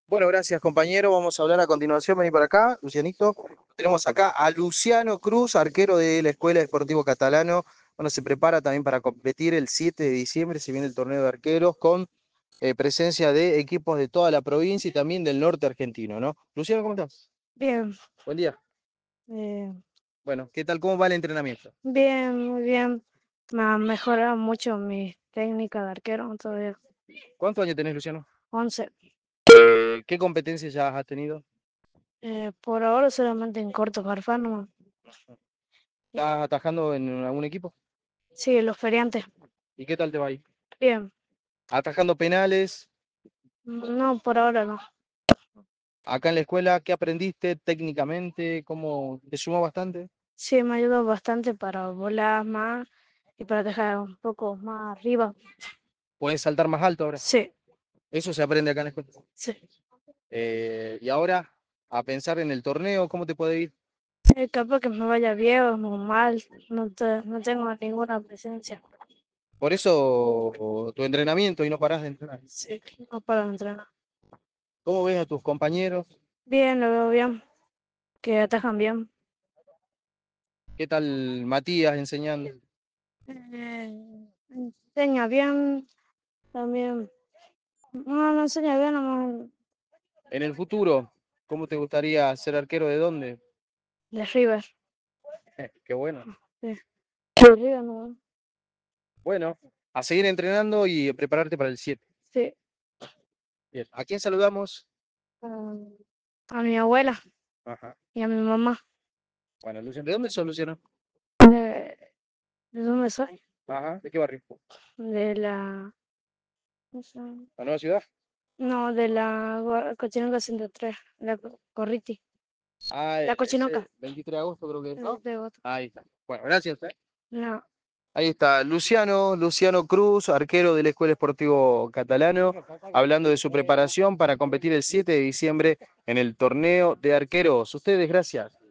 Bueno, gracias compañero. Vamos a hablar a continuación. Vení para acá, Lucianito. Tenemos acá a Luciano Cruz, arquero de la Escuela Deportivo Catalano. Bueno, se prepara también para competir el 7 de diciembre. Se viene el torneo de arqueros con presencia de equipos de toda la provincia y también del norte argentino, ¿no? Luciano, ¿cómo estás? Bien, Buen día. eh, Bueno, ¿qué tal? ¿Cómo va el entrenamiento? bien, muy bien. Me ha mejorado mucho mi técnica de arquero, todavía ¿Cuántos años tenés, Luciano? 11. ¿Qué competencias ya has tenido? Por ahora solamente en corto farfán. ¿Estás atajando en algún equipo? Sí, los feriantes. ¿Y qué tal te va ahí? Bien. ¿Atajando penales? No, por ahora no. Acá en la escuela, ¿qué aprendiste técnicamente? ¿Cómo te sumó bastante? Sí, me ayudó bastante para volar más y para dejar un poco más arriba. ¿Puedes saltar más alto ahora? Sí, Eso se aprende acá en la escuela. sí. Y ahora, a pensar en el torneo, ¿cómo te puede ir? Capaz que me vaya bien o mal. No tengo ninguna presencia. Por eso tu entrenamiento y no parás de entrenar. Sí, no para entrenar. ¿Cómo ves a tus compañeros? Bien, lo veo bien. Que atajan bien. ¿Qué tal Matías enseñando? Enseña bien, también. No, no enseña bien, nomás En el futuro, ¿cómo te gustaría ser arquero de dónde? de River. Qué bueno. Sí, de River no. Bueno, a seguir entrenando y prepararte para el 7. Sí. Bien. ¿A quién saludamos? ah, a mi abuela Ajá. y a mi mamá. Bueno, Luciano, ¿de dónde sos, Luciano? ¿De, de dónde soy? Ajá. ¿De qué barrio? De la. ¿Cómo se llama? ¿La nueva ciudad? No, de la Cochinoca 103, la Corriti. Ah, La Cochinoca. ese 23 de agosto creo que es, ¿no? De otro. Ahí está. Bueno, gracias. No. Ahí está Luciano Cruz, arquero del Escuela Esportivo Catalano, hablando de su preparación para competir el 7 de diciembre en el torneo de arqueros. Ustedes, gracias.